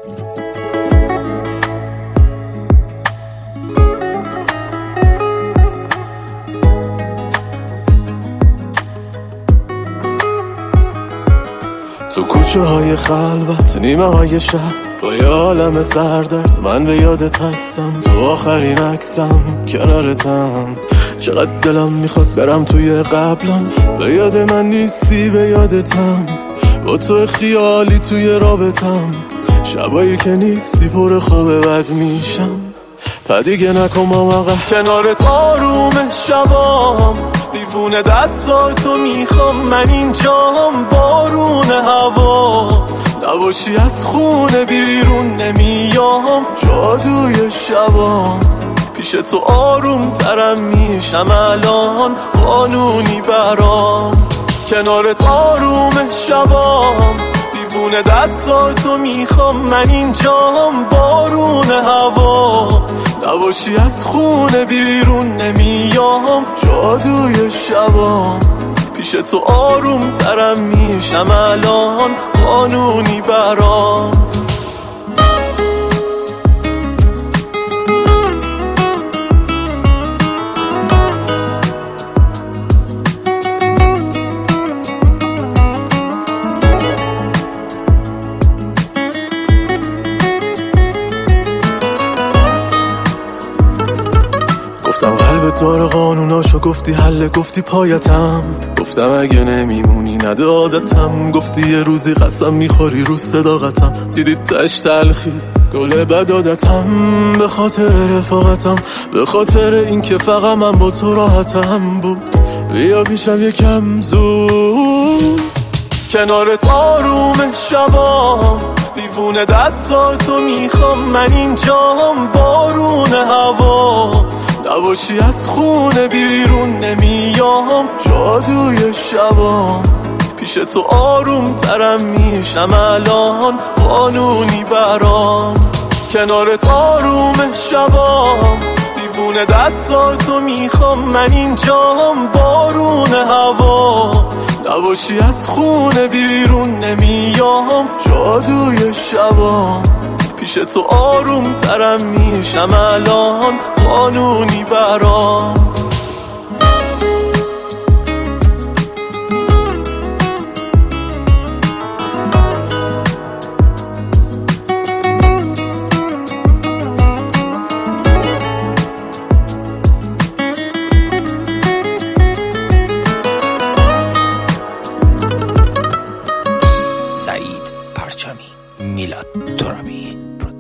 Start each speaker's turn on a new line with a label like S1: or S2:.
S1: تو کوچه های خلوت نیمه های شب با یه عالم سردرد من به یادت هستم. تو آخرین عکسم کنارتم، چقدر دلم میخواد برم توی قبلم. به یاد من نیستی به یادتم، با تو خیالی توی رابطم. شبایی که نیستی پر خواب بد میشم، پدیگه نکن با من کنارت آروم شبام. دیوونه دستاتو میخوام من اینجام، بارون هوا نباشی از خونه بیرون نمیام. جادوی شبام پیش تو آروم ترم میشم الان، قانونی برام کنارت آروم شبام. دیوونه دستاتو میخوام من اینجام، بارون هوا نباشی از خونه بیرون نمیام. جادوی شبام پیش تو آروم ترم میشم الان، قانونی برام. گفتم قلب داره قانوناشو، گفتی حله، گفتی پایتم. گفتم اگه نمیمونی نده عادتم. گفتی یه روزی قسم میخوری رو صداقتم. دیدی تش تلخی گله بد عادتم، به خاطر رفاقتم، به خاطر این که فقط من با تو راحتم بود. بیا پیشم یکم زود کنارت آروم شبام. دیوونه دستاتو میخوام من اینجام، بارون هوا نباشی از خونه بیرون نمیام. جادوی شبام پیش تو آروم ترم میشم الان، قانونی برام کنارت آروم شبام. دیوونه دستاتو میخوام من اینجام، بارون هوا نباشی از خونه بیرون نمیام. جادوی شبام پیش تو آروم ترم میشم الان، قانونی برام.
S2: سعید پرچمی، میلاد ترابی.